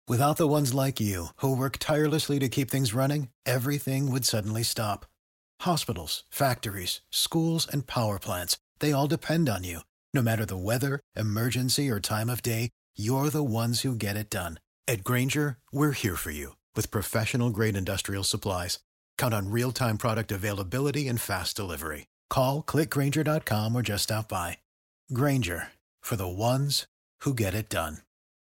Without the ones like you, who work tirelessly to keep things running, everything would suddenly stop. Hospitals, factories, schools, and power plants, they all depend on you. No matter the weather, emergency, or time of day, you're the ones who get it done. At Grainger, we're here for you with professional-grade industrial supplies. Count on real-time product availability and fast delivery. Call, clickgrainger.com, or just stop by. Grainger, for the ones who get it done.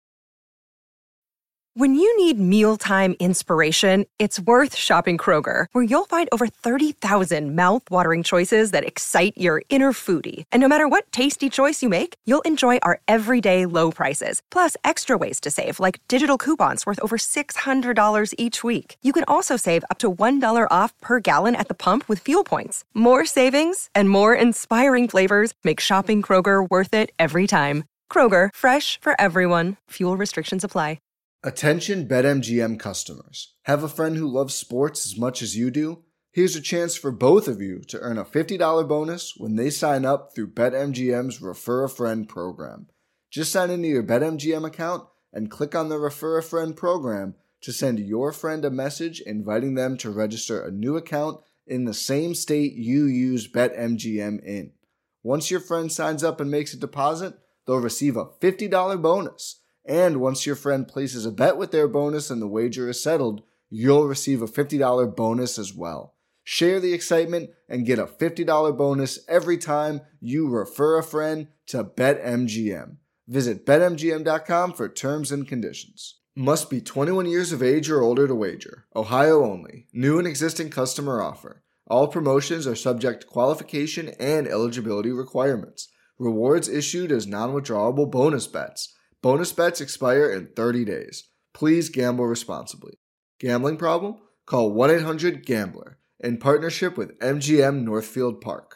When you need mealtime inspiration, it's worth shopping Kroger, where you'll find over 30,000 mouth-watering choices that excite your inner foodie. And no matter what tasty choice you make, you'll enjoy our everyday low prices, plus extra ways to save, like digital coupons worth over $600 each week. You can also save up to $1 off per gallon at the pump with fuel points. More savings and more inspiring flavors make shopping Kroger worth it every time. Kroger, fresh for everyone. Fuel restrictions apply. Attention BetMGM customers. Have a friend who loves sports as much as you do? Here's a chance for both of you to earn a $50 bonus when they sign up through BetMGM's Refer a Friend program. Just sign into your BetMGM account and click on the Refer a Friend program to send your friend a message inviting them to register a new account in the same state you use BetMGM in. Once your friend signs up and makes a deposit, they'll receive a $50 bonus. And once your friend places a bet with their bonus and the wager is settled, you'll receive a $50 bonus as well. Share the excitement and get a $50 bonus every time you refer a friend to BetMGM. Visit BetMGM.com for terms and conditions. Must be 21 years of age or older to wager. Ohio only. New and existing customer offer. All promotions are subject to qualification and eligibility requirements. Rewards issued as non-withdrawable bonus bets. Bonus bets expire in 30 days. Please gamble responsibly. Gambling problem? Call 1-800-GAMBLER in partnership with MGM Northfield Park.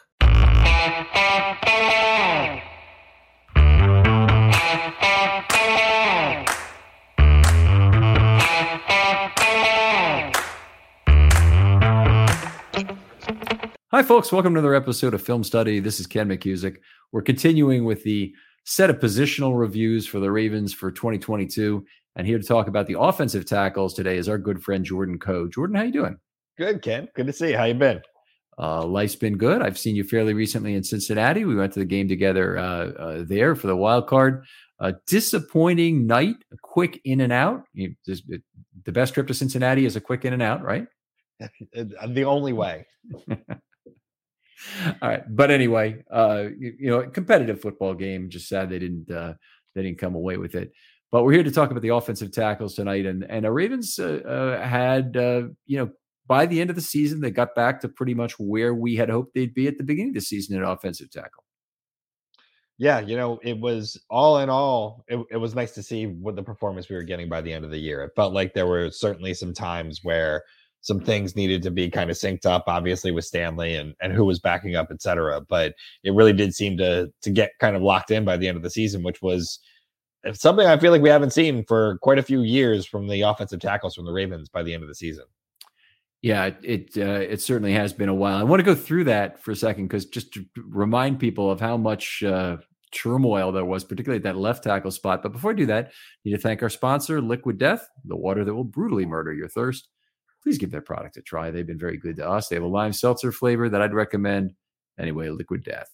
Hi, folks. Welcome to another episode of Film Study. This is Ken McCusick. We're continuing with the set of positional reviews for the Ravens for 2022. And here to talk about the offensive tackles today is our good friend Jordan Coe. Jordan, how you doing? Good, Ken. Good to see you. How you been? Life's been good. I've seen you fairly recently in Cincinnati. We went to the game together there for the wild card. Disappointing night, a quick in and out. The best trip to Cincinnati is a quick in and out, right? The only way. All right, but anyway, competitive football game. Just sad they didn't come away with it. But we're here to talk about the offensive tackles tonight, and the Ravens had by the end of the season they got back to pretty much where we had hoped they'd be at the beginning of the season at offensive tackle. Yeah, it was all in all, it was nice to see what the performance we were getting by the end of the year. It felt like there were certainly some times where some things needed to be kind of synced up, obviously with Stanley and who was backing up, et cetera. But it really did seem to get kind of locked in by the end of the season, which was something I feel like we haven't seen for quite a few years from the offensive tackles from the Ravens by the end of the season. Yeah, it certainly has been a while. I want to go through that for a second, because just to remind people of how much turmoil there was, particularly at that left tackle spot. But before I do that, I need to thank our sponsor, Liquid Death, the water that will brutally murder your thirst. Please give their product a try. They've been very good to us. They have a lime seltzer flavor that I'd recommend. Anyway, Liquid Death.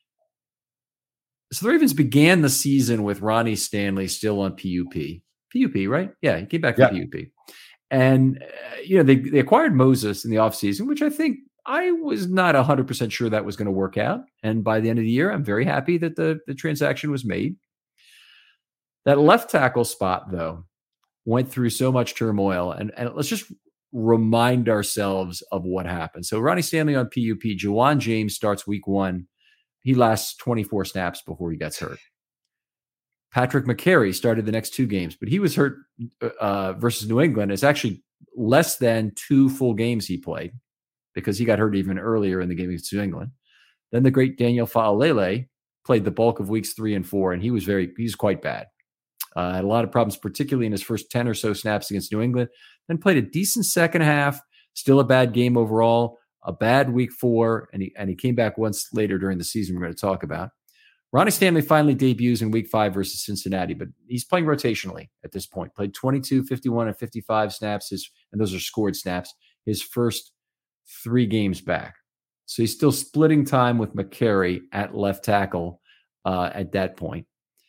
So the Ravens began the season with Ronnie Stanley still on PUP. PUP, right? Yeah, he came back from PUP. And, they acquired Moses in the offseason, which I think I was not 100% sure that was going to work out. And by the end of the year, I'm very happy that the transaction was made. That left tackle spot, though, went through so much turmoil. And let's just remind ourselves of what happened. So Ronnie Stanley on PUP, Juwan James starts week 1. He lasts 24 snaps before he gets hurt. Patrick McCary started the next 2 games, but he was hurt versus New England. It's actually less than 2 full games he played, because he got hurt even earlier in the game against New England. Then the great Daniel Faalele played the bulk of weeks 3 and 4, and he's quite bad. Had a lot of problems, particularly in his first 10 or so snaps against New England. Then played a decent second half, still a bad game overall, a bad week 4, and he came back once later during the season we're going to talk about. Ronnie Stanley finally debuts in week 5 versus Cincinnati, but he's playing rotationally at this point. Played 22, 51, and 55 snaps, and those are scored snaps, his first 3 games back. So he's still splitting time with McCary at left tackle at that point.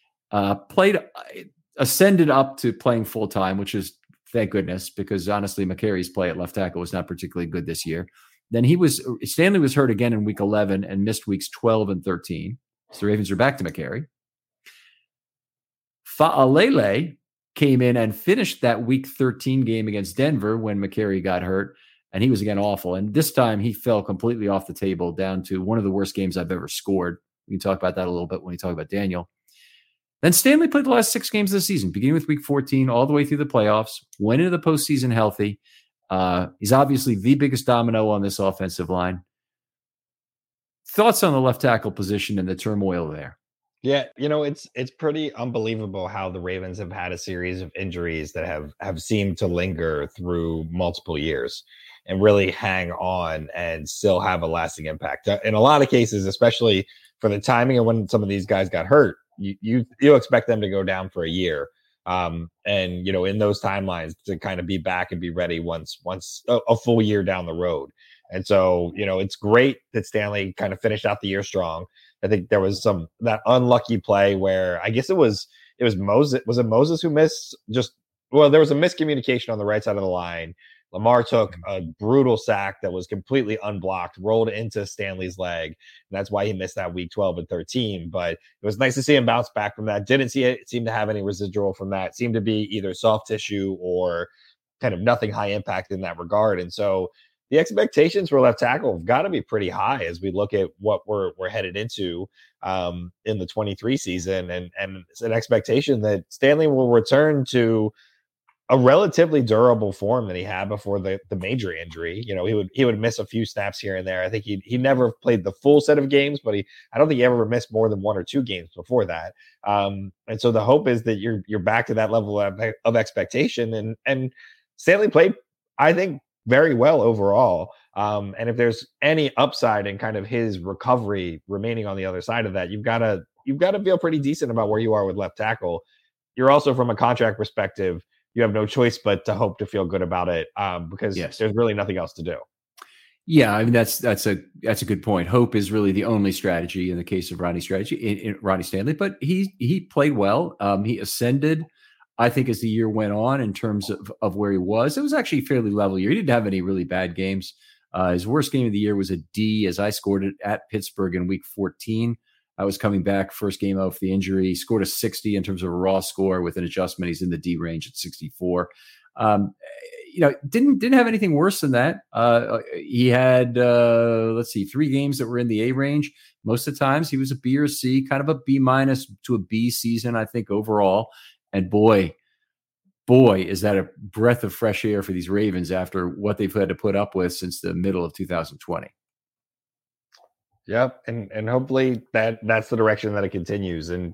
Ascended up to playing full-time, which is, thank goodness, because honestly, McCary's play at left tackle was not particularly good this year. Then Stanley was hurt again in week 11 and missed weeks 12 and 13. So the Ravens are back to McCary. Fa'alele came in and finished that week 13 game against Denver when McCary got hurt, and he was again awful. And this time he fell completely off the table, down to one of the worst games I've ever scored. We can talk about that a little bit when we talk about Daniel. Then Stanley played the last 6 games of the season, beginning with week 14 all the way through the playoffs, went into the postseason healthy. He's obviously the biggest domino on this offensive line. Thoughts on the left tackle position and the turmoil there? Yeah, it's pretty unbelievable how the Ravens have had a series of injuries that have seemed to linger through multiple years and really hang on and still have a lasting impact. In a lot of cases, especially for the timing of when some of these guys got hurt, you expect them to go down for a year. And in those timelines to kind of be back and be ready once a full year down the road. And so, it's great that Stanley kind of finished out the year strong. I think there was that unlucky play where I guess it was Moses. Was it Moses who missed? There was a miscommunication on the right side of the line. Lamar took a brutal sack that was completely unblocked, rolled into Stanley's leg. And that's why he missed that week 12 and 13. But it was nice to see him bounce back from that. Didn't see it seem to have any residual from that. It seemed to be either soft tissue or kind of nothing high impact in that regard. And so the expectations for left tackle have got to be pretty high as we look at what we're headed into in the 23 season. And it's an expectation that Stanley will return to a relatively durable form that he had before the major injury. He would miss a few snaps here and there. I think he never played the full set of games, but I don't think he ever missed more than 1 or 2 games before that. And so the hope is that you're back to that level of expectation. And Stanley played, I think, very well overall. And if there's any upside in kind of his recovery remaining on the other side of that, you've got to feel pretty decent about where you are with left tackle. You're also, from a contract perspective, you have no choice but to hope to feel good about it because there's really nothing else to do. Yeah, I mean that's a good point. Hope is really the only strategy in the case of Ronnie Stanley, but he played well. He ascended, I think, as the year went on in terms of where he was. It was actually a fairly level year. He didn't have any really bad games. His worst game of the year was a D, as I scored it at Pittsburgh in week 14. I was coming back first game off the injury. He scored a 60 in terms of a raw score with an adjustment. He's in the D range at 64. Didn't have anything worse than that. He had 3 games that were in the A range. Most of the times he was a B or C, kind of a B minus to a B season, I think, overall. And boy, is that a breath of fresh air for these Ravens after what they've had to put up with since the middle of 2020. Yep. And hopefully that's the direction that it continues. And,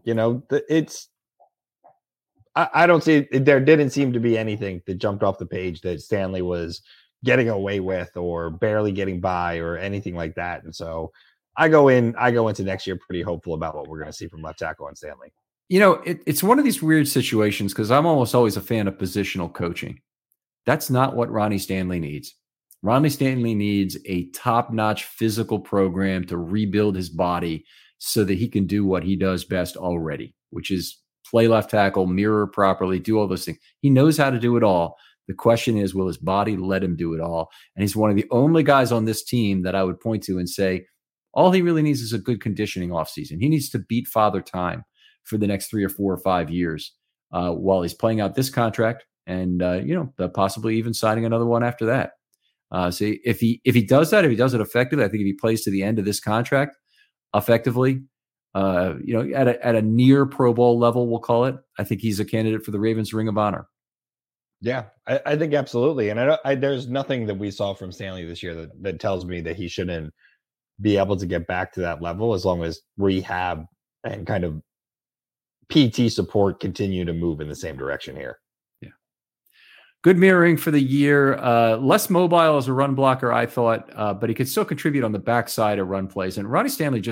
I don't see, there didn't seem to be anything that jumped off the page that Stanley was getting away with or barely getting by or anything like that. And so I go into next year pretty hopeful about what we're going to see from left tackle and Stanley. It's one of these weird situations because I'm almost always a fan of positional coaching. That's not what Ronnie Stanley needs. Ronnie Stanley needs a top-notch physical program to rebuild his body so that he can do what he does best already, which is play left tackle, mirror properly, do all those things. He knows how to do it all. The question is, will his body let him do it all? And he's one of the only guys on this team that I would point to and say, all he really needs is a good conditioning offseason. He needs to beat Father Time for the next 3 or 4 or 5 years while he's playing out this contract and, possibly even signing another one after that. So if he does that, if he does it effectively, I think if he plays to the end of this contract effectively, at a near Pro Bowl level, we'll call it, I think he's a candidate for the Ravens Ring of Honor. Yeah, I think absolutely. And there's nothing that we saw from Stanley this year that tells me that he shouldn't be able to get back to that level as long as rehab and kind of PT support continue to move in the same direction here. Good mirroring for the year. Less mobile as a run blocker, I thought, but he could still contribute on the backside of run plays. And Ronnie Stanley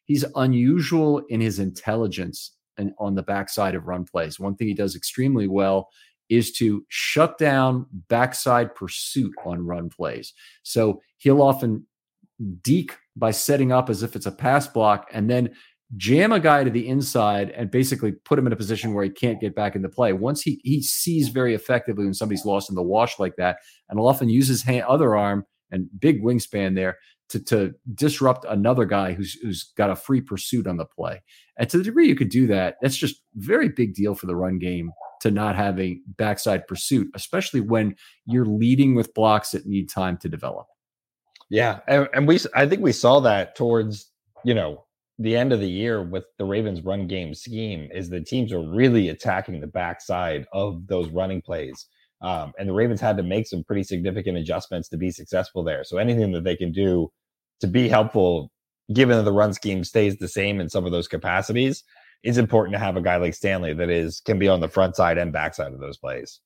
he's unusual in his intelligence and on the backside of run plays. One thing he does extremely well is to shut down backside pursuit on run plays. So he'll often deke by setting up as if it's a pass block and then jam a guy to the inside and basically put him in a position where he can't get back into play. Once he sees very effectively when somebody's lost in the wash like that, and he'll often use his other arm and big wingspan there to disrupt another guy who's got a free pursuit on the play. And to the degree you could do that, that's just very big deal for the run game to not have a backside pursuit, especially when you're leading with blocks that need time to develop. Yeah. And I think we saw that towards, the end of the year with the Ravens run game scheme is the teams are really attacking the backside of those running plays. And the Ravens had to make some pretty significant adjustments to be successful there. So anything that they can do to be helpful, given that the run scheme stays the same in some of those capacities, is important to have a guy like Stanley that can be on the front side and backside of those plays.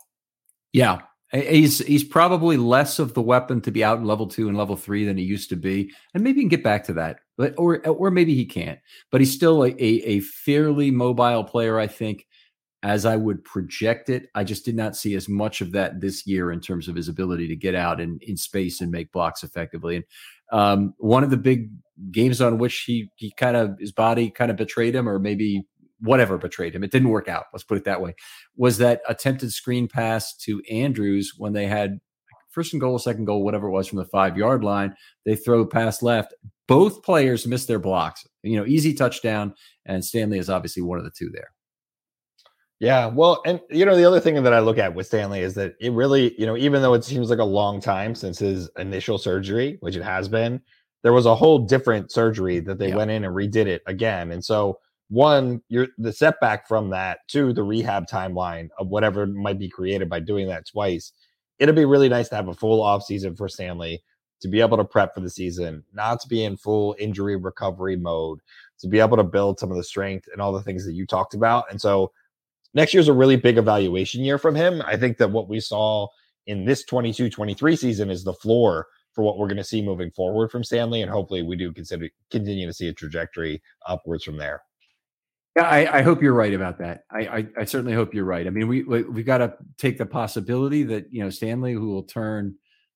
Yeah. He's probably less of the weapon to be out in level 2 and level 3 than he used to be. And maybe he can get back to that, or maybe he can't, but he's still a fairly mobile player, I think, as I would project it. I just did not see as much of that this year in terms of his ability to get out in space and make blocks effectively. And one of the big games on which his body kind of betrayed him, or maybe whatever betrayed him, it didn't work out, let's put it that way, was that attempted screen pass to Andrews when they had first and goal, second goal, whatever it was, from the 5-yard line. They throw pass left. Both players missed their blocks, easy touchdown. And Stanley is obviously one of the two there. Yeah, well, and the other thing that I look at with Stanley is that it really, even though it seems like a long time since his initial surgery, which it has been, there was a whole different surgery that they went in and redid it again. And so one, the setback from that, to the rehab timeline of whatever might be created by doing that twice. It'll be really nice to have a full offseason for Stanley, to be able to prep for the season, not to be in full injury recovery mode, to be able to build some of the strength and all the things that you talked about. And so next year's a really big evaluation year from him. I think that what we saw in this 22-23 season is the floor for what we're going to see moving forward from Stanley. And hopefully we do continue to see a trajectory upwards from there. Yeah, I hope you're right about that. I certainly hope you're right. I mean, we got to take the possibility that, Stanley, who will turn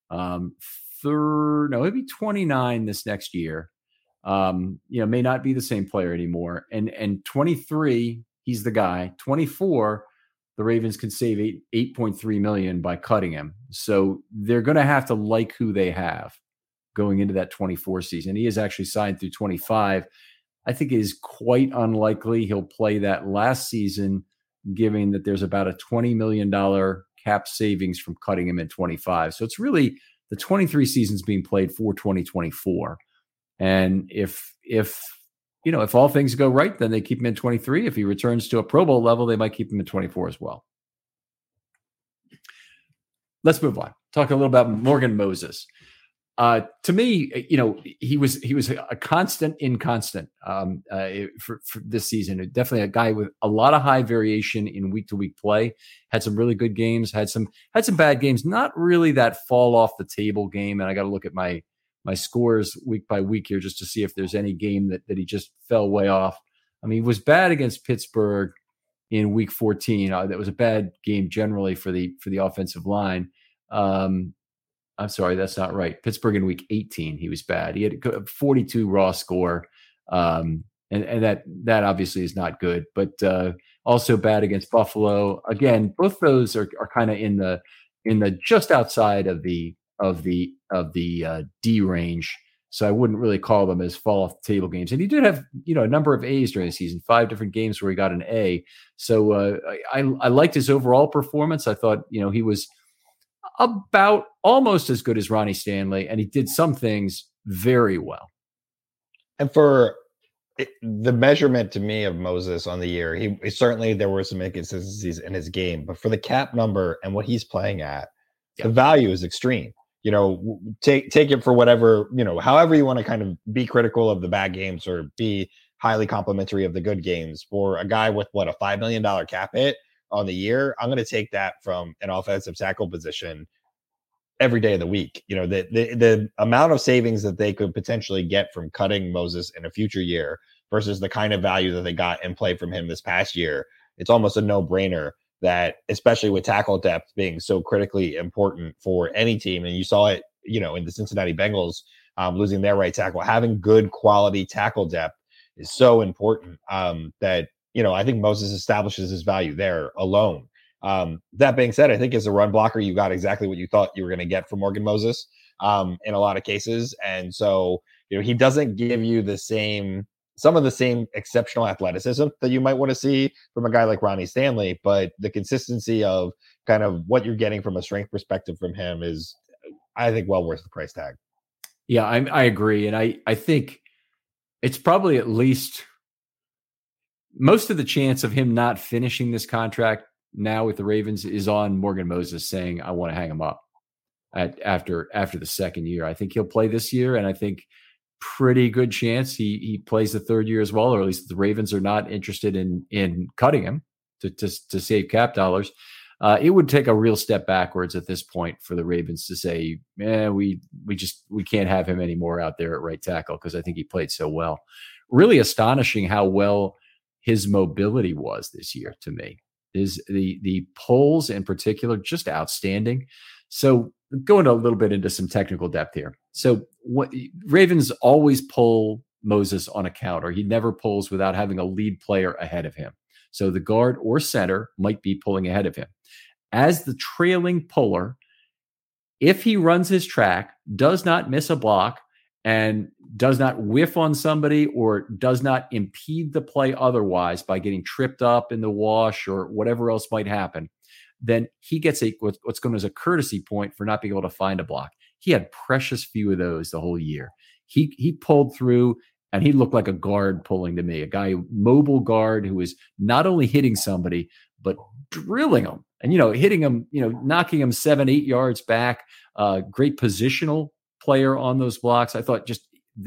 he'll be 29 this next year, may not be the same player anymore. And 23, he's the guy. 24, the Ravens can save $8.3 million by cutting him. So they're going to have to like who they have going into that 24 season. He is actually signed through 25. I think it is quite unlikely he'll play that last season, given that there's about a $20 million cap savings from cutting him in 25. So it's really the 23 season's being played for 2024. And if all things go right, then they keep him in 23. If he returns to a Pro Bowl level, they might keep him in 24 as well. Let's move on. Talk a little about Morgan Moses. To me, he was a constant inconstant for this season. Definitely a guy with a lot of high variation in week to week play. Had some really good games. Had some bad games. Not really that fall off the table game. And I got to look at my scores week by week here just to see if there's any game that he just fell way off. I mean, he was bad against Pittsburgh in week 14. That was a bad game generally for the offensive line. I'm sorry, that's not right. Pittsburgh in week 18, he was bad. He had a 42 raw score. And that obviously is not good, but also bad against Buffalo. Again, both those are kind of in the just outside of the D range. So I wouldn't really call them as fall off the table games. And he did have, a number of A's during the season, 5 different games where he got an A. So I liked his overall performance. I thought, he was about almost as good as Ronnie Stanley, and he did some things very well. And for the measurement to me of Moses on the year, he certainly, there were some inconsistencies in his game, but for the cap number and what he's playing at, the value is extreme. Take it for whatever, however you want to kind of be critical of the bad games or be highly complimentary of the good games. For a guy with a $5 million cap hit on the year, I'm going to take that from an offensive tackle position every day of the week. You know, the amount of savings that they could potentially get from cutting Moses in a future year versus the kind of value that they got in play from him this past year, it's almost a no-brainer that, especially with tackle depth being so critically important for any team, and you saw it, you know, in the Cincinnati Bengals losing their right tackle, having good quality tackle depth is so important that, you know, I think Moses establishes his value there alone. That being said, I think as a run blocker, you got exactly what you thought you were going to get from Morgan Moses in a lot of cases. And so, you know, he doesn't give you some of the same exceptional athleticism that you might want to see from a guy like Ronnie Stanley, but the consistency of kind of what you're getting from a strength perspective from him is, I think, well worth the price tag. Yeah, I agree. And I think it's probably at least most of the chance of him not finishing this contract now with the Ravens is on Morgan Moses saying, I want to hang him up after the second year. I think he'll play this year, and I think pretty good chance he plays the third year as well, or at least the Ravens are not interested in cutting him to save cap dollars. It would take a real step backwards at this point for the Ravens to say, we can't have him anymore out there at right tackle, because I think he played so well. Really astonishing how well his mobility was this year to me. Is the pulls in particular just outstanding. So going a little bit into some technical depth here. So Ravens always pull Moses on a counter. He never pulls without having a lead player ahead of him. So the guard or center might be pulling ahead of him. As the trailing puller, if he runs his track, does not miss a block, and does not whiff on somebody or does not impede the play otherwise by getting tripped up in the wash or whatever else might happen, then he gets what's known as a courtesy point for not being able to find a block. He had precious few of those the whole year. He pulled through, and he looked like a guard pulling to me, a guy, mobile guard who is not only hitting somebody, but drilling them and, hitting them, knocking them 7-8 yards back. Great positional player on those blocks. I thought just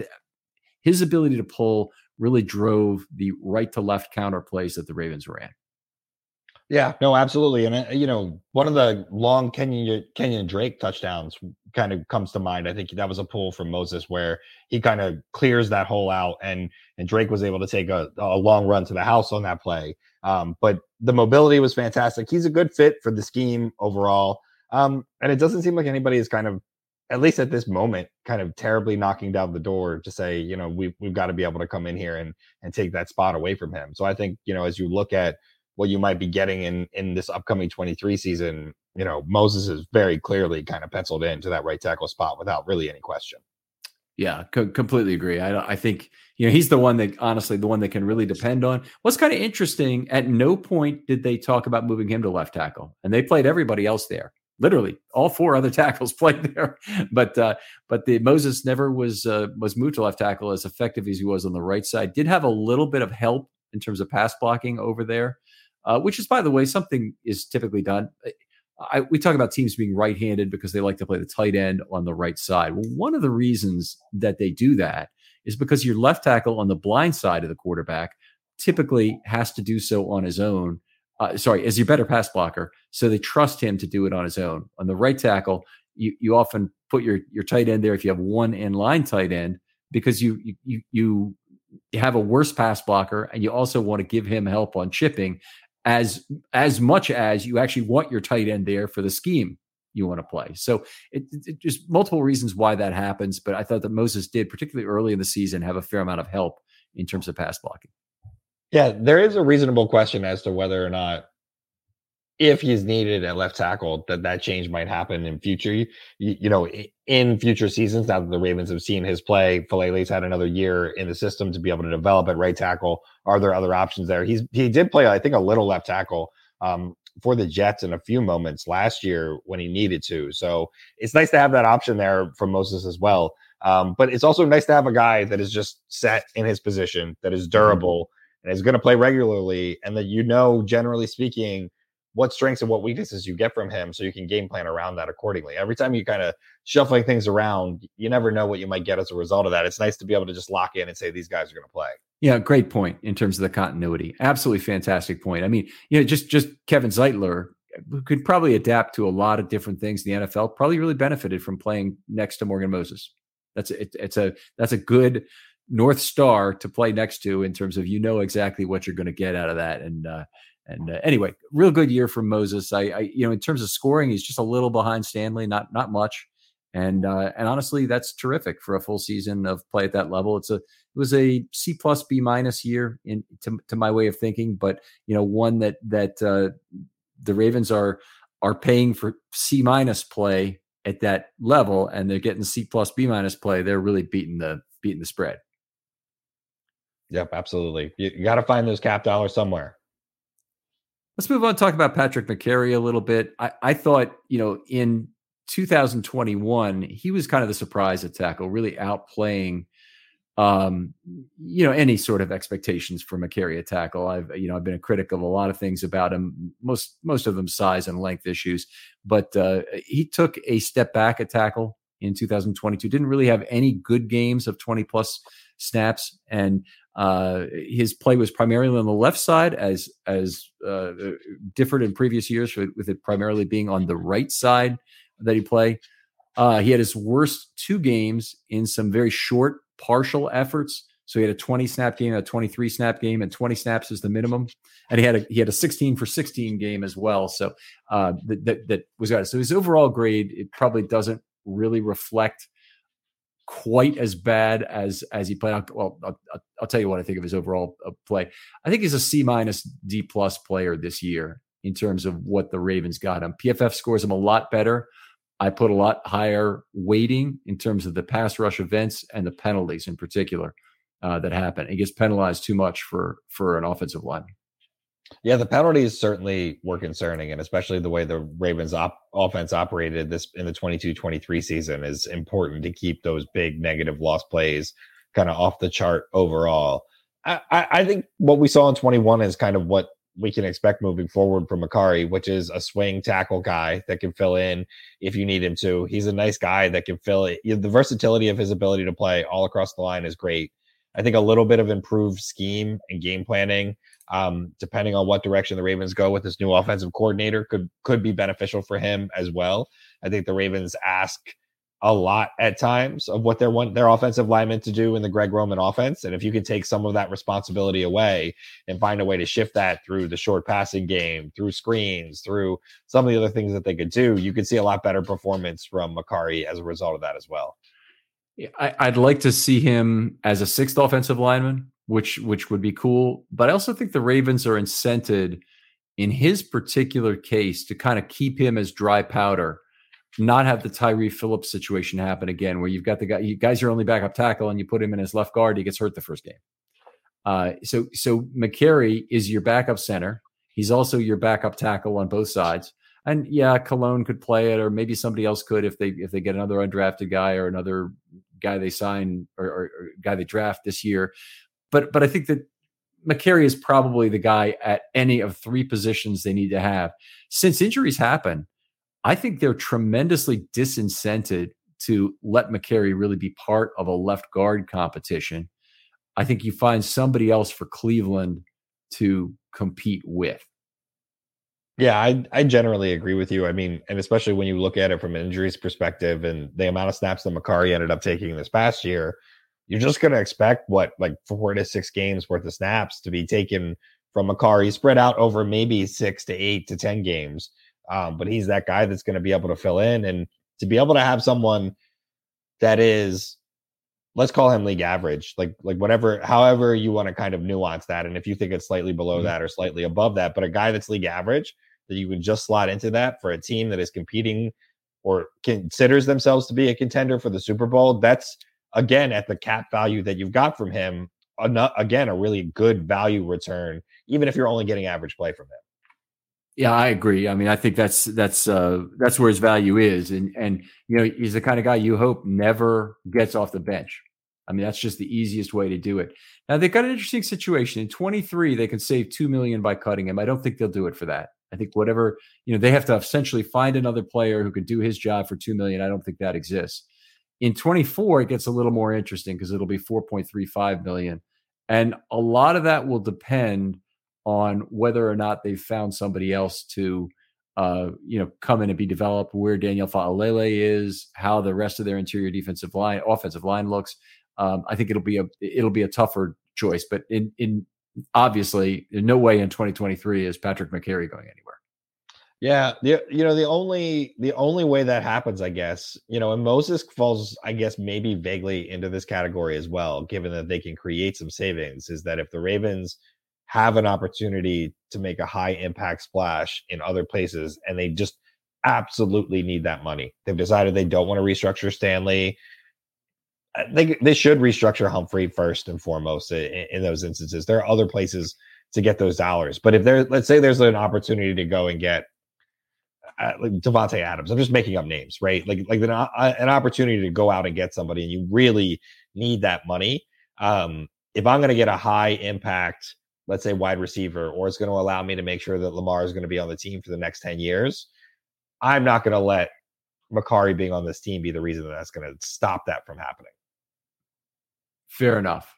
his ability to pull really drove the right to left counter plays that the Ravens ran. Yeah, no, absolutely. And, one of the long Kenyon Drake touchdowns kind of comes to mind. I think that was a pull from Moses where he kind of clears that hole out, and Drake was able to take a long run to the house on that play. But the mobility was fantastic. He's a good fit for the scheme overall. And it doesn't seem like anybody is kind of, at least at this moment, kind of terribly knocking down the door to say, we've got to be able to come in here and take that spot away from him. So I think, as you look at what you might be getting in this upcoming 23 season, Moses is very clearly kind of penciled into that right tackle spot without really any question. Yeah, completely agree. I think, he's the one that can really depend on. What's kind of interesting, at no point did they talk about moving him to left tackle, and they played everybody else there. Literally, all 4 other tackles played there, but the Moses never was moved to left tackle as effective as he was on the right side. Did have a little bit of help in terms of pass blocking over there, which is, by the way, something is typically done. We talk about teams being right-handed because they like to play the tight end on the right side. Well, one of the reasons that they do that is because your left tackle on the blind side of the quarterback typically has to do so on his own. As your better pass blocker. So they trust him to do it on his own. On the right tackle, you often put your tight end there if you have one in-line tight end, because you have a worse pass blocker, and you also want to give him help on chipping as much as you actually want your tight end there for the scheme you want to play. So it just multiple reasons why that happens. But I thought that Moses did, particularly early in the season, have a fair amount of help in terms of pass blocking. Yeah, there is a reasonable question as to whether or not, if he's needed at left tackle, that change might happen in future, in future seasons. Now that the Ravens have seen his play, Falele's had another year in the system to be able to develop at right tackle. Are there other options there? He did play, I think, a little left tackle for the Jets in a few moments last year when he needed to. So it's nice to have that option there from Moses as well. But it's also nice to have a guy that is just set in his position, that is durable, and is going to play regularly, and that, generally speaking, what strengths and what weaknesses you get from him, so you can game plan around that accordingly. Every time you kind of shuffling things around, you never know what you might get as a result of that. It's nice to be able to just lock in and say, these guys are going to play. Yeah, great point in terms of the continuity. Absolutely fantastic point. I mean, just Kevin Zeitler who could probably adapt to a lot of different things in the NFL, probably really benefited from playing next to Morgan Moses. That's a good North Star to play next to in terms of exactly what you're going to get out of that. And anyway, real good year from Moses. I in terms of scoring, he's just a little behind Stanley, not much. And honestly, that's terrific for a full season of play at that level. It was a C+ B- year to my way of thinking, but one that the Ravens are paying for C- play at that level, and they're getting C+ B- play. They're really beating the spread. Yep, absolutely. You got to find those cap dollars somewhere. Let's move on and talk about Patrick Mekari a little bit. I thought, in 2021, he was kind of the surprise at tackle, really outplaying, any sort of expectations for Mekari at tackle. I've been a critic of a lot of things about him, most of them size and length issues, but he took a step back at tackle in 2022. Didn't really have any good games of 20 plus snaps, and his play was primarily on the left side, as different in previous years, with it primarily being on the right side that he played. He had his worst 2 games in some very short partial efforts. So he had a 20 snap game, a 23 snap game, and 20 snaps is the minimum. And he had a 16 for 16 game as well. So that was good. So his overall grade, it probably doesn't really reflect quite as bad as he played. Well, I'll tell you what I think of his overall play. I think he's a C- D+ player this year in terms of what the Ravens got him. PFF scores him a lot better. I put a lot higher weighting in terms of the pass rush events and the penalties in particular that happen. He gets penalized too much for an offensive lineman. Yeah, the penalties certainly were concerning, and especially the way the Ravens offense operated this in the 22-23 season is important to keep those big negative loss plays kind of off the chart overall. I think what we saw in 21 is kind of what we can expect moving forward from Mekari, which is a swing tackle guy that can fill in if you need him to. He's a nice guy that can fill it. The versatility of his ability to play all across the line is great. I think a little bit of improved scheme and game planning, depending on what direction the Ravens go with this new offensive coordinator, could be beneficial for him as well. I think the Ravens ask a lot at times of what they want their offensive linemen to do in the Greg Roman offense. And if you can take some of that responsibility away and find a way to shift that through the short passing game, through screens, through some of the other things that they could do, you could see a lot better performance from Mekari as a result of that as well. I'd like to see him as a 6th offensive lineman, which would be cool. But I also think the Ravens are incented in his particular case to kind of keep him as dry powder, not have the Tyree Phillips situation happen again, where you've got the guy, you guys are only backup tackle and you put him in as left guard, he gets hurt the first game. So Mekari is your backup center. He's also your backup tackle on both sides. And yeah, Cologne could play it, or maybe somebody else could if they get another undrafted guy or another guy they sign or guy they draft this year. But I think that Mekari is probably the guy at any of 3 positions they need to have. Since injuries happen, I think they're tremendously disincented to let Mekari really be part of a left guard competition. I think you find somebody else for Cleveland to compete with. Yeah, I generally agree with you. I mean, and especially when you look at it from an injuries perspective and the amount of snaps that Mekari ended up taking this past year, you're just going to expect 4 to 6 games worth of snaps to be taken from Mekari, spread out over maybe 6 to 8 to 10 games. But he's that guy that's going to be able to fill in, and to be able to have someone that is, let's call him league average, like whatever, however you want to kind of nuance that. And if you think it's slightly below that or slightly above that, but a guy that's league average that you can just slot into that for a team that is competing or considers themselves to be a contender for the Super Bowl, that's, again, at the cap value that you've got from him, again, a really good value return, even if you're only getting average play from him. Yeah, I agree. I mean, I think that's where his value is. And he's the kind of guy you hope never gets off the bench. I mean, that's just the easiest way to do it. Now, they've got an interesting situation. In 23, they can save $2 million by cutting him. I don't think they'll do it for that. I think whatever, they have to essentially find another player who could do his job for $2 million. I don't think that exists. In 24, it gets a little more interesting because it'll be $4.35 million. And a lot of that will depend on whether or not they've found somebody else to come in and be developed, where Daniel Fa'alele is, how the rest of their interior offensive line looks. I think it'll be a tougher choice, but in obviously in no way in 2023 is Patrick McCary going anywhere. Yeah, the only way that happens, I guess, and Moses falls, I guess, maybe vaguely into this category as well, given that they can create some savings, is that if the Ravens have an opportunity to make a high impact splash in other places and they just absolutely need that money, they've decided they don't want to restructure Stanley. They should restructure Humphrey first and foremost in those instances. There are other places to get those dollars, but if let's say there's an opportunity to go and get like Davante Adams, I'm just making up names, right? Like an opportunity to go out and get somebody, and you really need that money. If I'm going to get a high impact, let's say wide receiver, or it's going to allow me to make sure that Lamar is going to be on the team for the next 10 years, I'm not going to let Macari being on this team be the reason that's going to stop that from happening. Fair enough.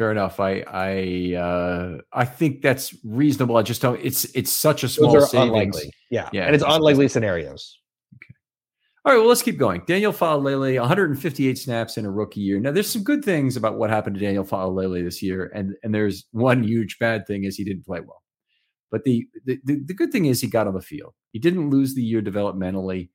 I think that's reasonable. I just don't. It's such a small Those are savings. Unlikely. Yeah, and it's unlikely scenarios. Okay. All right. Well, let's keep going. Daniel Fa'alele, 158 snaps in a rookie year. Now, there's some good things about what happened to Daniel Fa'alele this year, and there's one huge bad thing is he didn't play well. But the good thing is he got on the field. He didn't lose the year developmentally.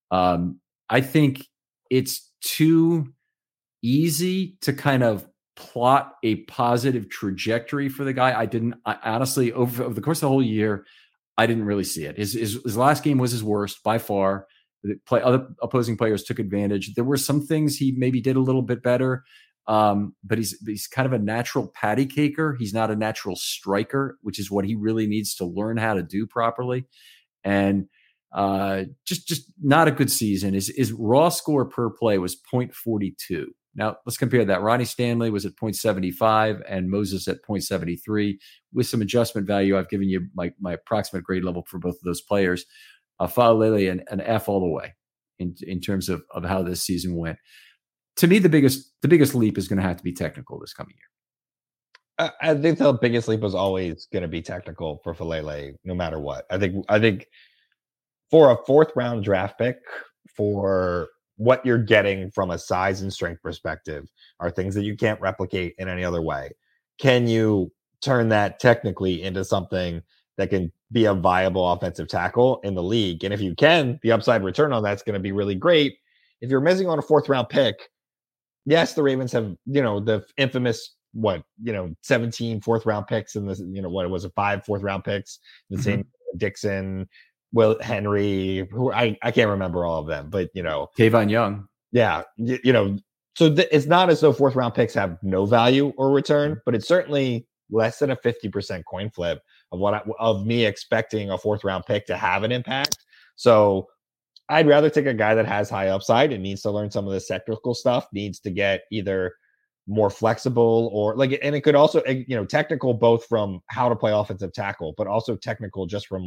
I think it's too easy to kind of plot a positive trajectory for the guy. I honestly, over the course of the whole year, I didn't really see it. His last game was his worst by far. Other opposing players took advantage. There were some things he maybe did a little bit better, but he's kind of a natural patty caker. He's not a natural striker, which is what he really needs to learn how to do properly. And just not a good season. His raw score per play was 0.42. Now, let's compare that. Ronnie Stanley was at 0.75 and Moses at 0.73. With some adjustment value, I've given you my approximate grade level for both of those players. Fa'alele an F all the way in terms of how this season went. To me, the biggest leap is going to have to be technical this coming year. I think the biggest leap was always going to be technical for Fa'alele, no matter what. I think for a fourth round draft pick, for what you're getting from a size and strength perspective are things that you can't replicate in any other way. Can you turn that technically into something that can be a viable offensive tackle in the league? And if you can, the upside return on that's going to be really great. If you're missing on a fourth round pick, yes, the Ravens have, the infamous 17 fourth round picks and what was it, 5 fourth round picks, the same Dixon, Will Henry, who I can't remember all of them, but Tavon Young. Yeah. So it's not as though fourth round picks have no value or return, but it's certainly less than a 50% coin flip of me expecting a fourth round pick to have an impact. So I'd rather take a guy that has high upside and needs to learn some of this technical stuff, needs to get either more flexible or and it could also, technical both from how to play offensive tackle, but also technical just from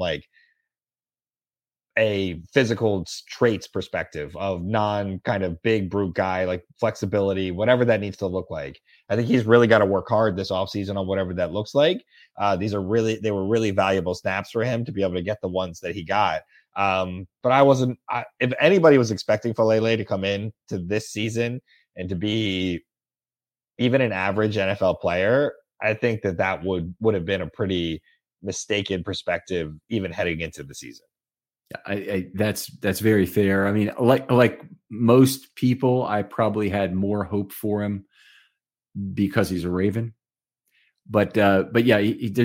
a physical traits perspective of non kind of big brute guy, like flexibility, whatever that needs to look like. I think he's really got to work hard this offseason on whatever that looks like. They were really valuable snaps for him to be able to get the ones that he got. But if anybody was expecting Fa'alele to come in to this season and to be even an average NFL player, I think that would have been a pretty mistaken perspective even heading into the season. That's very fair. I mean, like most people, I probably had more hope for him because he's a Raven. But yeah,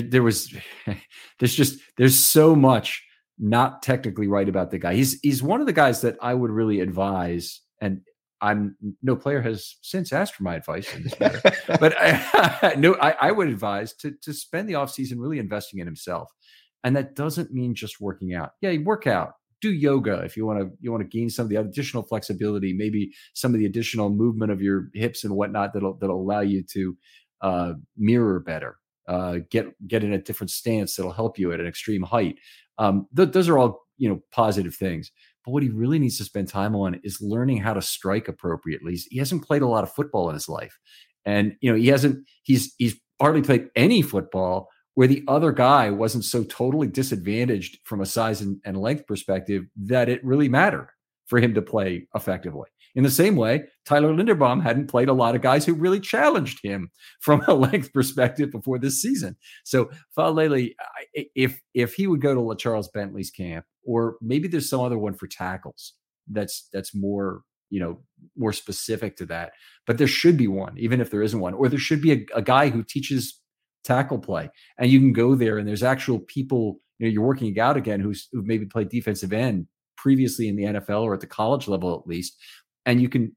there's so much not technically right about the guy. He's one of the guys that I would really advise, and no player has since asked for my advice in this matter, but I would advise to spend the offseason really investing in himself. And that doesn't mean just working out. Yeah, you work out, do yoga if you want to gain some of the additional flexibility, maybe some of the additional movement of your hips and whatnot that'll allow you to mirror better, get in a different stance that'll help you at an extreme height. Those are all positive things. But what he really needs to spend time on is learning how to strike appropriately. He hasn't played a lot of football in his life, and he's hardly played any football where the other guy wasn't so totally disadvantaged from a size and length perspective that it really mattered for him to play effectively. In the same way, Tyler Linderbaum hadn't played a lot of guys who really challenged him from a length perspective before this season. So Faalele, if he would go to LaCharles Bentley's camp, or maybe there's some other one for tackles that's more, more specific to that, but there should be one, even if there isn't one, or there should be a guy who teaches tackle play, and you can go there and there's actual people, you're working out again who've maybe played defensive end previously in the NFL or at the college level at least. And you can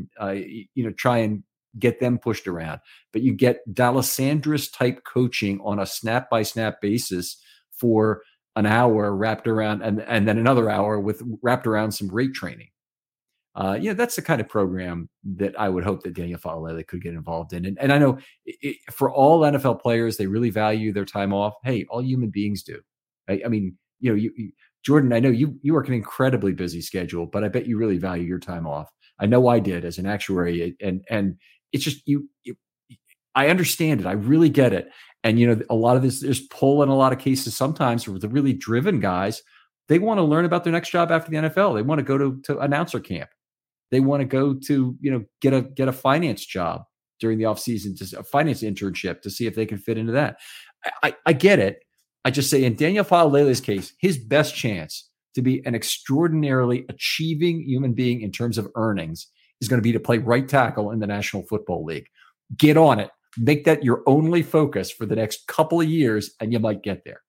try and get them pushed around, but you get D'Alessandris type coaching on a snap by snap basis for an hour wrapped around, and then another hour wrapped around some rate training. That's the kind of program that I would hope that Daniel Faalele could get involved in. And I know for all NFL players, they really value their time off. Hey, all human beings do. I mean, Jordan, I know you work an incredibly busy schedule, but I bet you really value your time off. I know I did as an actuary, and it's just I understand it. I really get it. And a lot of this, there's pull in a lot of cases. Sometimes for the really driven guys, they want to learn about their next job after the NFL. They want to go to announcer camp. They want to go to get a finance job during the offseason, just a finance internship to see if they can fit into that. I get it. I just say in Daniel Faalele's case, his best chance to be an extraordinarily achieving human being in terms of earnings is going to be to play right tackle in the National Football League. Get on it. Make that your only focus for the next couple of years, and you might get there.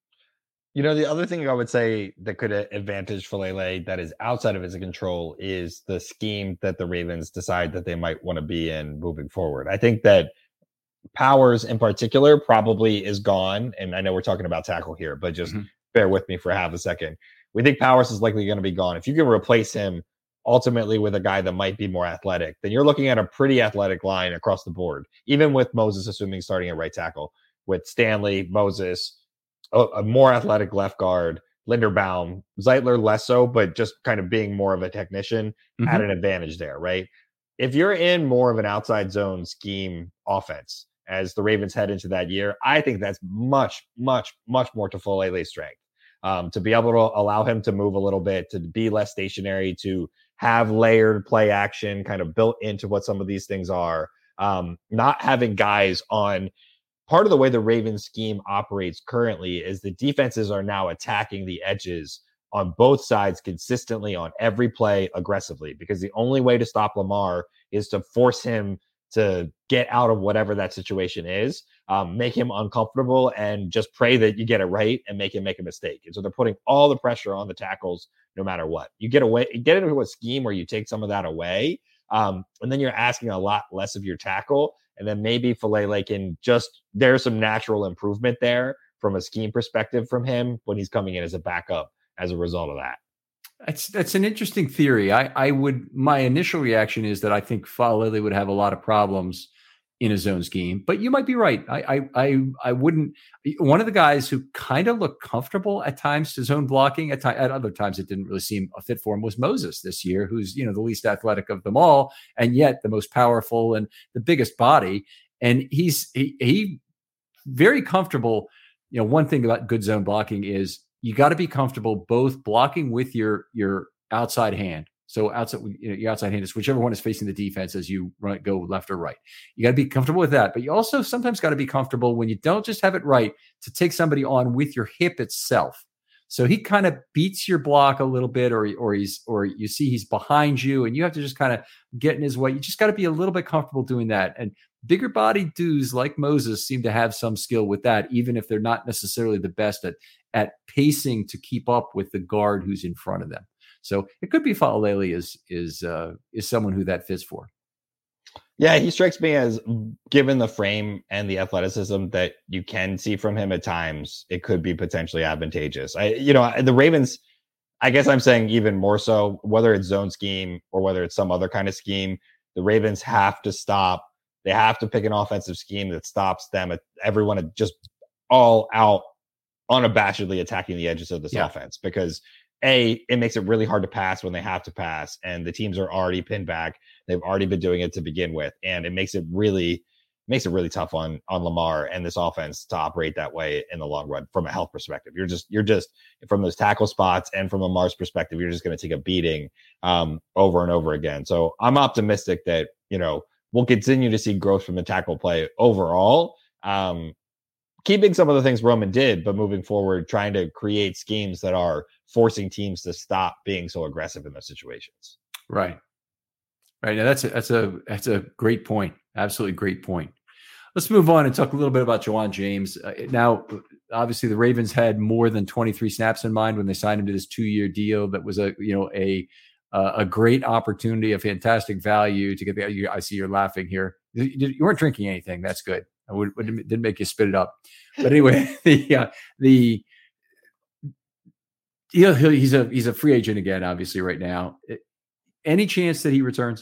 The other thing I would say that could advantage Faalele that is outside of his control is the scheme that the Ravens decide that they might want to be in moving forward. I think that Powers in particular probably is gone. And I know we're talking about tackle here, but just bear with me for half a second. We think Powers is likely going to be gone. If you can replace him ultimately with a guy that might be more athletic, then you're looking at a pretty athletic line across the board, even with Moses, assuming starting at right tackle, with Stanley, Moses, a more athletic left guard, Linderbaum, Zeitler less so, but just kind of being more of a technician at an advantage there, right? If you're in more of an outside zone scheme offense, as the Ravens head into that year, I think that's much, much, much more to Faalele's strength. To be able to allow him to move a little bit, to be less stationary, to have layered play action kind of built into what some of these things are. Not having guys on part of the way the Ravens scheme operates currently is the defenses are now attacking the edges on both sides consistently on every play aggressively, because the only way to stop Lamar is to force him to get out of whatever that situation is, make him uncomfortable, and just pray that you get it right and make him make a mistake. And so they're putting all the pressure on the tackles no matter what. You get into a scheme where you take some of that away, and then you're asking a lot less of your tackle. And then maybe Faalele can there's some natural improvement there from a scheme perspective from him when he's coming in as a backup as a result of that. That's an interesting theory. My initial reaction is that I think Faalele would have a lot of problems in a zone scheme, but you might be right. I wouldn't. One of the guys who kind of looked comfortable at times to zone blocking, at other times it didn't really seem a fit for him, was Moses this year, who's the least athletic of them all, and yet the most powerful and the biggest body. And he very comfortable. One thing about good zone blocking is you got to be comfortable both blocking with your outside hand. So your outside hand is whichever one is facing the defense as you go left or right. You got to be comfortable with that, but you also sometimes got to be comfortable when you don't just have it right to take somebody on with your hip itself. So he kind of beats your block a little bit, or you see he's behind you, and you have to just kind of get in his way. You just got to be a little bit comfortable doing that. And bigger body dudes like Moses seem to have some skill with that, even if they're not necessarily the best at pacing to keep up with the guard who's in front of them. So it could be Faalele is someone who that fits for. Yeah, he strikes me as, given the frame and the athleticism that you can see from him at times, it could be potentially advantageous. The Ravens, I guess I'm saying even more so, whether it's zone scheme or whether it's some other kind of scheme, the Ravens have to stop. They have to pick an offensive scheme that stops them, everyone just all out unabashedly attacking the edges of this offense, because it makes it really hard to pass when they have to pass, and the teams are already pinned back. They've already been doing it to begin with, and it makes it really makes it really tough on Lamar and this offense to operate that way in the long run from a health perspective. You're just from those tackle spots and from Lamar's perspective, you're just going to take a beating over and over again. So I'm optimistic that, we'll continue to see growth from the tackle play overall. Keeping some of the things Roman did, but moving forward, trying to create schemes that are forcing teams to stop being so aggressive in those situations. Right. Now that's a great point. Absolutely great point. Let's move on and talk a little bit about Ja'Wuan James. Now, obviously, the Ravens had more than 23 snaps in mind when they signed him to this 2-year deal. That was a great opportunity, a fantastic value to get the. I see you're laughing here. You weren't drinking anything. That's good. Didn't make you spit it up. But anyway, he's a free agent again, obviously, right now. Any chance that he returns?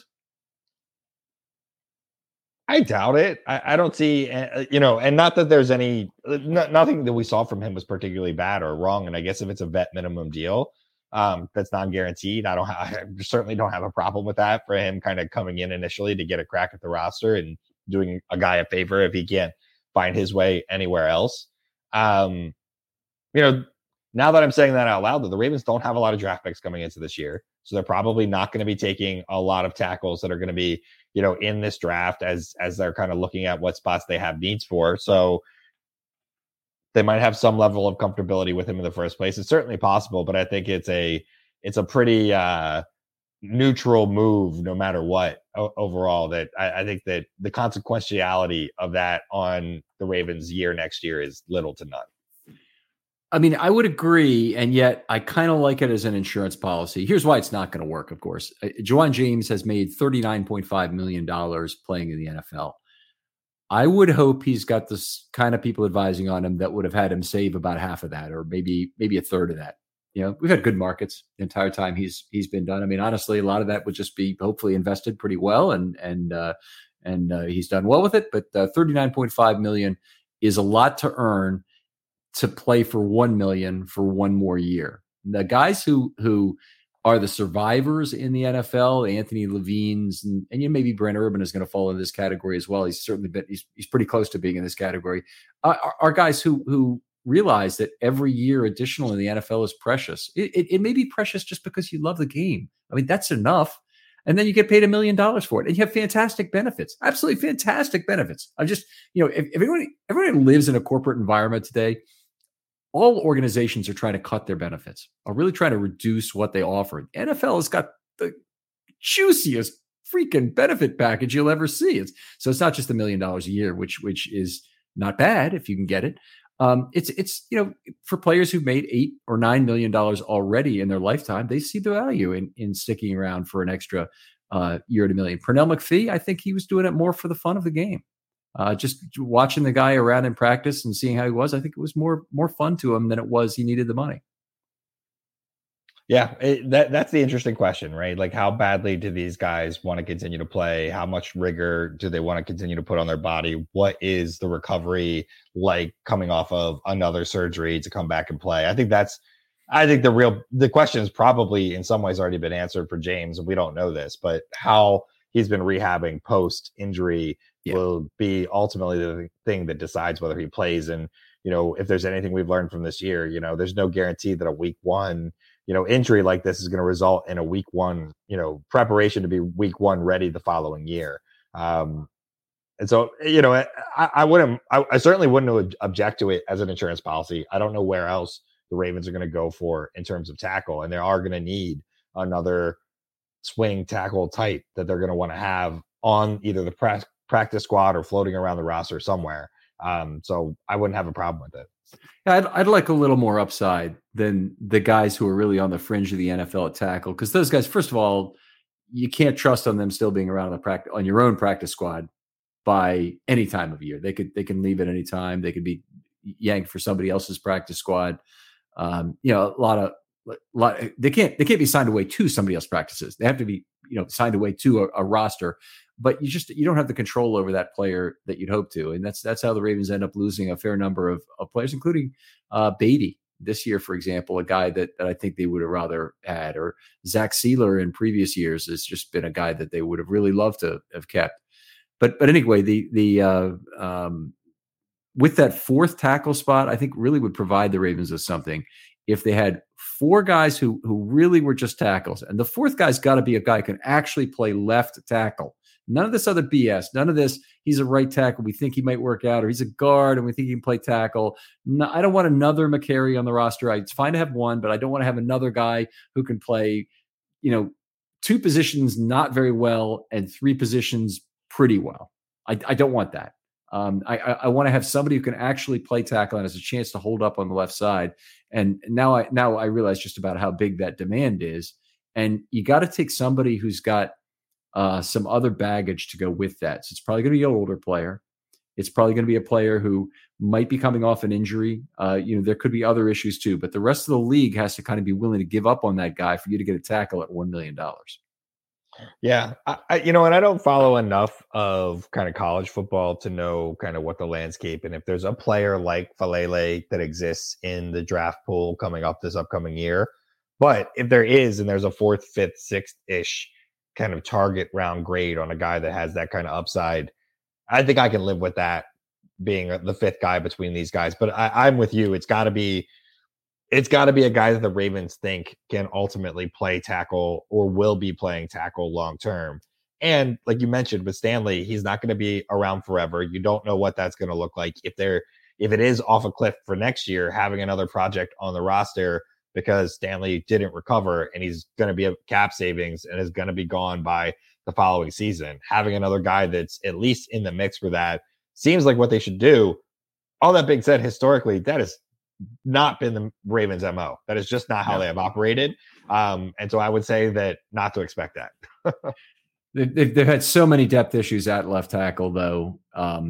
I doubt it. I don't see, and not that there's nothing that we saw from him was particularly bad or wrong. And I guess if it's a vet minimum deal, that's non-guaranteed, I certainly don't have a problem with that for him kind of coming in initially to get a crack at the roster and doing a guy a favor if he can't find his way anywhere else. Now that I'm saying that out loud, the Ravens don't have a lot of draft picks coming into this year. So they're probably not going to be taking a lot of tackles that are going to be, in this draft as they're kind of looking at what spots they have needs for. So they might have some level of comfortability with him in the first place. It's certainly possible, but I think it's a pretty neutral move no matter what overall. That I think that the consequentiality of that on the Ravens year next year is little to none. I mean, I would agree, and yet I kind of like it as an insurance policy. Here's why it's not going to work, of course. Ja'Wuan James has made $39.5 million playing in the NFL. I would hope he's got this kind of people advising on him that would have had him save about half of that, or maybe a third of that. We've had good markets the entire time he's been done. I mean, honestly, a lot of that would just be hopefully invested pretty well, and he's done well with it. But $39.5 million is a lot to earn to play for $1 million for one more year. The guys who are the survivors in the NFL, Anthony Levine's, and maybe Brent Urban is going to fall in this category as well. He's certainly he's pretty close to being in this category. Are guys who realize that every year additional in the NFL is precious. It may be precious just because you love the game. I mean, that's enough. And then you get paid $1 million for it, and you have fantastic benefits, absolutely fantastic benefits. I'm just, if everybody lives in a corporate environment today, all organizations are trying to cut their benefits, are really trying to reduce what they offer. The NFL has got the juiciest freaking benefit package you'll ever see. So it's not just $1 million a year, which is not bad if you can get it. It's for players who've made $8 or $9 million already in their lifetime, they see the value in sticking around for an extra year to $1 million. Pernell McPhee, I think he was doing it more for the fun of the game. Just watching the guy around in practice and seeing how he was, I think it was more fun to him than it was he needed the money. Yeah, that's the interesting question, right? Like, how badly do these guys want to continue to play? How much rigor do they want to continue to put on their body? What is the recovery like coming off of another surgery to come back and play? I think the question has probably in some ways already been answered for James, and we don't know this, but how he's been rehabbing post injury will be ultimately the thing that decides whether he plays. And, if there's anything we've learned from this year, there's no guarantee that a week one, injury like this is going to result in a week one, preparation to be week one ready the following year. And so, I certainly wouldn't object to it as an insurance policy. I don't know where else the Ravens are going to go for in terms of tackle, and they are going to need another swing tackle type that they're going to want to have on either the practice squad or floating around the roster somewhere. So I wouldn't have a problem with it. I'd like a little more upside than the guys who are really on the fringe of the NFL at tackle, because those guys, first of all, you can't trust on them still being around on your own practice squad by any time of year. They can leave at any time. They could be yanked for somebody else's practice squad. A lot they can't be signed away to somebody else's practices. They have to be signed away to a roster. But you don't have the control over that player that you'd hope to. And that's how the Ravens end up losing a fair number of players, including Beatty this year, for example, a guy that I think they would have rather had, or Zach Sealer in previous years has just been a guy that they would have really loved to have kept. But anyway, with that fourth tackle spot, I think really would provide the Ravens with something if they had four guys who really were just tackles. And the fourth guy's got to be a guy who can actually play left tackle. None of this other BS. None of this, he's a right tackle, we think he might work out, or he's a guard and we think he can play tackle. No, I don't want another McCary on the roster. It's fine to have one, but I don't want to have another guy who can play, two positions not very well and three positions pretty well. I don't want that. I want to have somebody who can actually play tackle and has a chance to hold up on the left side. And now I realize just about how big that demand is. And you got to take somebody who's got some other baggage to go with that. So it's probably going to be an older player. It's probably going to be a player who might be coming off an injury. There could be other issues too, but the rest of the league has to kind of be willing to give up on that guy for you to get a tackle at $1 million. Yeah. And I don't follow enough of kind of college football to know kind of what the landscape, and if there's a player like Falele that exists in the draft pool coming up this upcoming year. But if there is, and there's a fourth, fifth, sixth-ish kind of target round grade on a guy that has that kind of upside, I think I can live with that being the fifth guy between these guys. But I'm with you. It's got to be a guy that the Ravens think can ultimately play tackle or will be playing tackle long term. And like you mentioned with Stanley, he's not going to be around forever. You don't know what that's going to look like if it is off a cliff for next year, having another project on the roster because Stanley didn't recover and he's going to be a cap savings and is going to be gone by the following season. Having another guy that's at least in the mix for that seems like what they should do. All that being said, historically, that has not been the Ravens' MO. That is just not how they have operated. And so I would say that not to expect that. They've had so many depth issues at left tackle, though.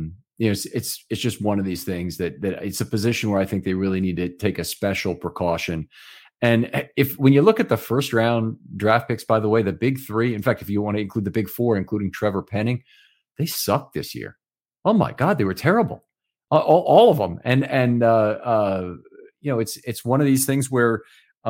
It's just one of these things that it's a position where I think they really need to take a special precaution. And when you look at the first round draft picks, by the way, the big three, in fact, if you want to include the big four, including Trevor Penning, they sucked this year. Oh my God, they were terrible. All of them. And it's one of these things where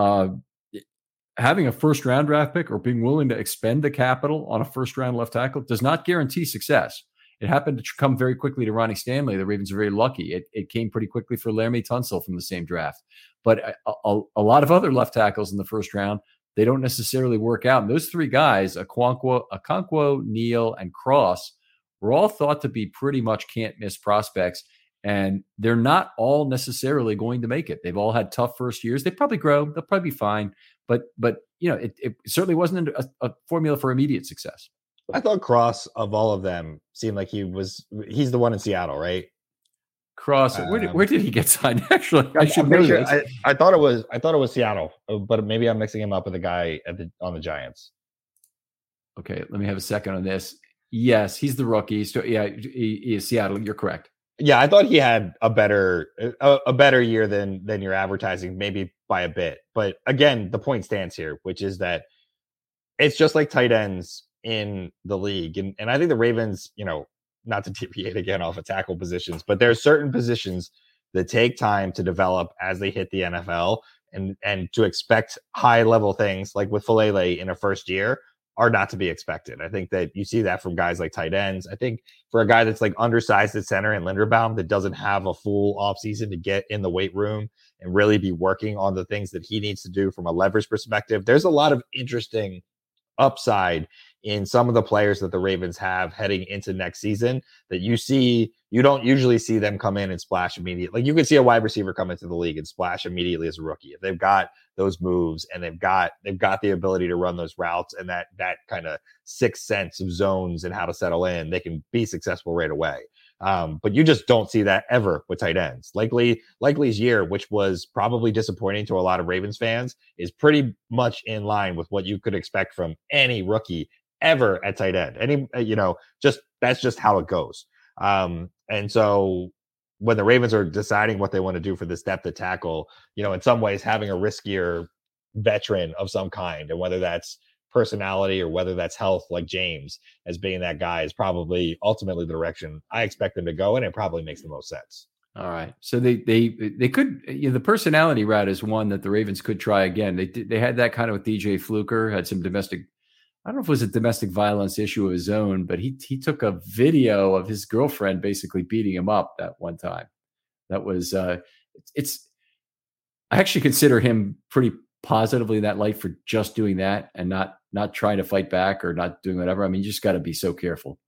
having a first round draft pick or being willing to expend the capital on a first round left tackle does not guarantee success. It happened to come very quickly to Ronnie Stanley. The Ravens are very lucky. It came pretty quickly for Laramie Tunsil from the same draft. But a lot of other left tackles in the first round, they don't necessarily work out. And those three guys, Okonkwo, Neal, and Cross, were all thought to be pretty much can't-miss prospects. And they're not all necessarily going to make it. They've all had tough first years. They probably grow. They'll probably be fine. But it certainly wasn't a formula for immediate success. I thought Cross, of all of them, seemed like he's the one in Seattle, right? Cross, where did he get signed? Actually, I should know this. I thought it was Seattle, but maybe I'm mixing him up with a guy on the Giants. Okay, let me have a second on this. Yes, he's the rookie. So yeah, he is Seattle. You're correct. Yeah, I thought he had a better year than your advertising, maybe by a bit. But again, the point stands here, which is that it's just like tight ends in the league. And I think the Ravens, not to deviate again off of tackle positions, but there are certain positions that take time to develop as they hit the NFL, and to expect high level things like with Falele in a first year are not to be expected. I think that you see that from guys like tight ends. I think for a guy that's like undersized at center and Linderbaum that doesn't have a full offseason to get in the weight room and really be working on the things that he needs to do from a leverage perspective, there's a lot of interesting upside in some of the players that the Ravens have heading into next season that you don't usually see them come in and splash immediately. Like you could see a wide receiver come into the league and splash immediately as a rookie. If they've got those moves and they've got the ability to run those routes and that kind of sixth sense of zones and how to settle in, they can be successful right away. But you just don't see that ever with tight ends. Likely's year, which was probably disappointing to a lot of Ravens fans, is pretty much in line with what you could expect from any rookie ever at tight end. That's just how it goes. And so when the Ravens are deciding what they want to do for this depth at tackle, in some ways having a riskier veteran of some kind, and whether that's personality or whether that's health, like James as being that guy, is probably ultimately the direction I expect them to go, and it probably makes the most sense. All right, so they could, the personality route is one that the Ravens could try again. They had that kind of with DJ Fluker, had some domestic I don't know if it was a domestic violence issue of his own, but he took a video of his girlfriend basically beating him up that one time. That was I actually consider him pretty positively in that light for just doing that and not trying to fight back or not doing whatever. I mean, you just got to be so careful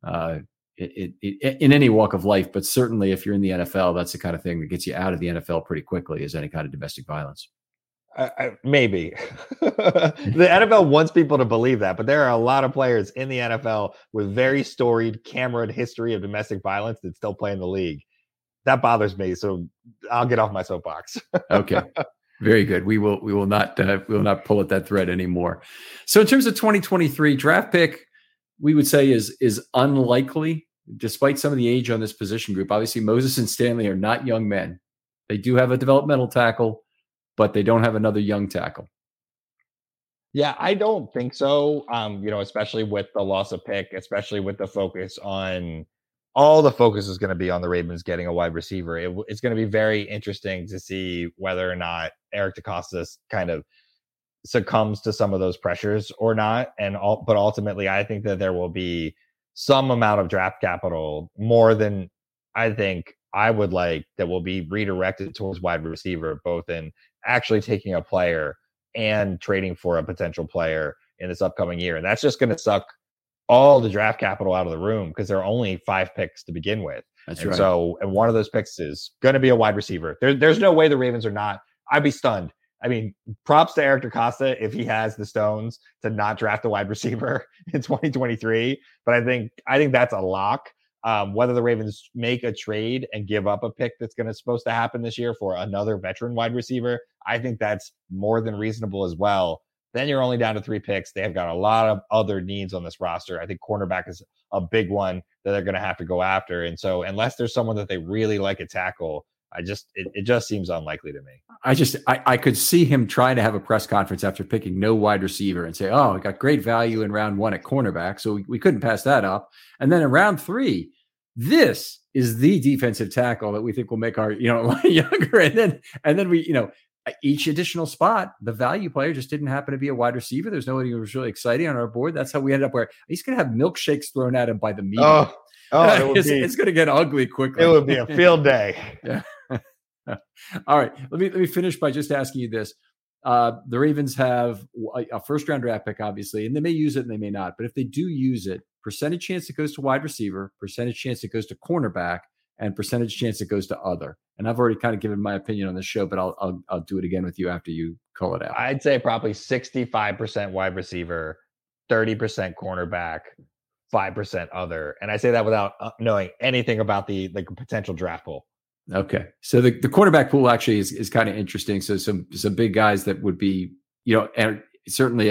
in any walk of life, but certainly if you're in the NFL, that's the kind of thing that gets you out of the NFL pretty quickly, is any kind of domestic violence. Maybe the NFL wants people to believe that, but there are a lot of players in the NFL with very storied, cameraed history of domestic violence that still play in the league. That bothers me, so I'll get off my soapbox. Okay, very good. We will not pull at that thread anymore. So in terms of 2023 draft pick, we would say is unlikely, despite some of the age on this position group. Obviously, Moses and Stanley are not young men. They do have a developmental tackle, but they don't have another young tackle. Yeah, I don't think so. Especially with the loss of pick, especially with the focus on all the focus is going to be on the Ravens getting a wide receiver. It's going to be very interesting to see whether or not Eric DeCosta kind of succumbs to some of those pressures or not. But ultimately, I think that there will be some amount of draft capital, more than I think I would like, that will be redirected towards wide receiver, both in actually taking a player and trading for a potential player in this upcoming year. And that's just going to suck all the draft capital out of the room, because there are only 5 picks to begin with. That's and right. So, and one of those picks is going to be a wide receiver. There's no way the Ravens are not. I'd be stunned. I mean, props to Eric DeCosta if he has the stones to not draft a wide receiver in 2023. But I think that's a lock. Whether the Ravens make a trade and give up a pick that's supposed to happen this year for another veteran wide receiver, I think that's more than reasonable as well. Then you're only down to 3 picks. They have got a lot of other needs on this roster. I think cornerback is a big one that they're going to have to go after. And so unless there's someone that they really like at tackle, it just seems unlikely to me. I could see him trying to have a press conference after picking no wide receiver and say, oh, we got great value in round 1 at cornerback, so we couldn't pass that up. And then in round 3, this is the defensive tackle that we think will make our, line younger. And then we, each additional spot, the value player just didn't happen to be a wide receiver. There's nobody who was really exciting on our board. That's how we ended up where he's going to have milkshakes thrown at him by the media. It's going to get ugly quickly. It would be a field day. Yeah. All right. Let me finish by just asking you this. The Ravens have a first-round draft pick, obviously, and they may use it and they may not. But if they do use it, percentage chance it goes to wide receiver, percentage chance it goes to cornerback, and percentage chance it goes to other. And I've already kind of given my opinion on this show, but I'll do it again with you after you call it out. I'd say probably 65% wide receiver, 30% cornerback, 5% other. And I say that without knowing anything about the potential draft pool. Okay. So the quarterback pool actually is kind of interesting. So some big guys that would be, certainly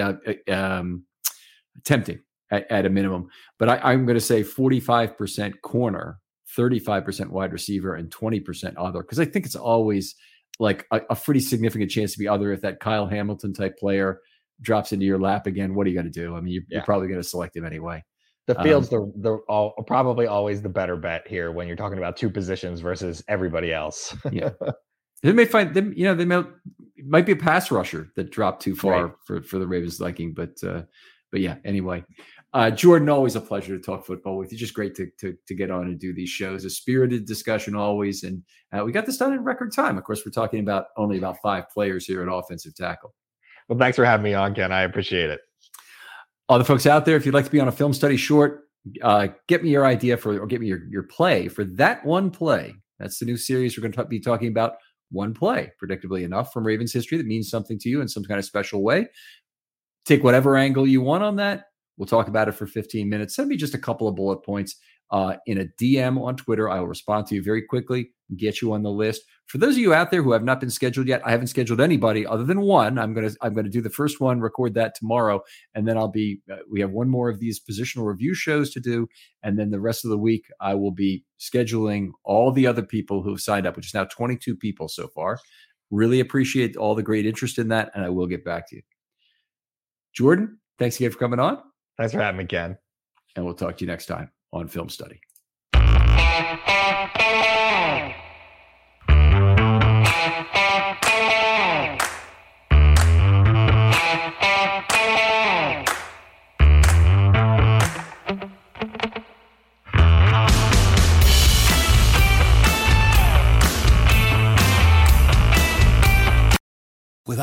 tempting at a minimum. But I'm going to say 45% corner, 35% wide receiver, and 20% other, because I think it's always like a pretty significant chance to be other. If that Kyle Hamilton type player drops into your lap again, what are you going to do? I mean, you're probably going to select him anyway. The field's probably always the better bet here when you're talking about 2 positions versus everybody else. Yeah, they may find them. They might be a pass rusher that dropped too far for the Ravens' liking. But yeah. Anyway, Jordan, always a pleasure to talk football with you. Just great to get on and do these shows. A spirited discussion always, and we got this done in record time. Of course, we're talking about only about 5 players here at offensive tackle. Well, thanks for having me on, Ken. I appreciate it. All the folks out there, if you'd like to be on a film study short, get me your idea or get me your play for that one play. That's the new series we're going to be talking about. One play, predictably enough, from Ravens history that means something to you in some kind of special way. Take whatever angle you want on that. We'll talk about it for 15 minutes. Send me just a couple of bullet points in a DM on Twitter. I will respond to you very quickly, get you on the list. For those of you out there who have not been scheduled yet, I haven't scheduled anybody other than one. I'm going to do the first one, record that tomorrow, and then we have one more of these positional review shows to do, and then the rest of the week I will be scheduling all the other people who have signed up, which is now 22 people so far. Really appreciate all the great interest in that, and I will get back to you. Jordan, thanks again for coming on. Thanks for having me, Ken. And we'll talk to you next time on Film Study.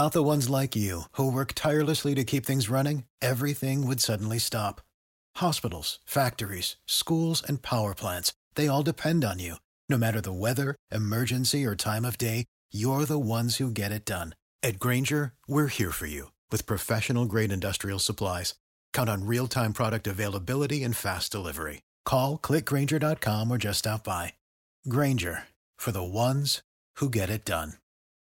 Without the ones like you, who work tirelessly to keep things running, everything would suddenly stop. Hospitals, factories, schools, and power plants, they all depend on you. No matter the weather, emergency, or time of day, you're the ones who get it done. At Grainger, we're here for you with professional-grade industrial supplies. Count on real-time product availability and fast delivery. Call, clickgrainger.com, or just stop by. Grainger, for the ones who get it done.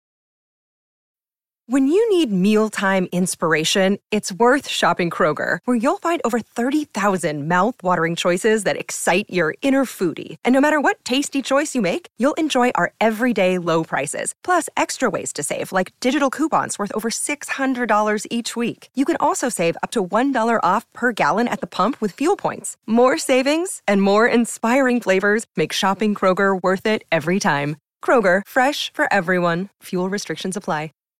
When you need mealtime inspiration, it's worth shopping Kroger, where you'll find over 30,000 mouth-watering choices that excite your inner foodie. And no matter what tasty choice you make, you'll enjoy our everyday low prices, plus extra ways to save, like digital coupons worth over $600 each week. You can also save up to $1 off per gallon at the pump with fuel points. More savings and more inspiring flavors make shopping Kroger worth it every time. Kroger, fresh for everyone. Fuel restrictions apply.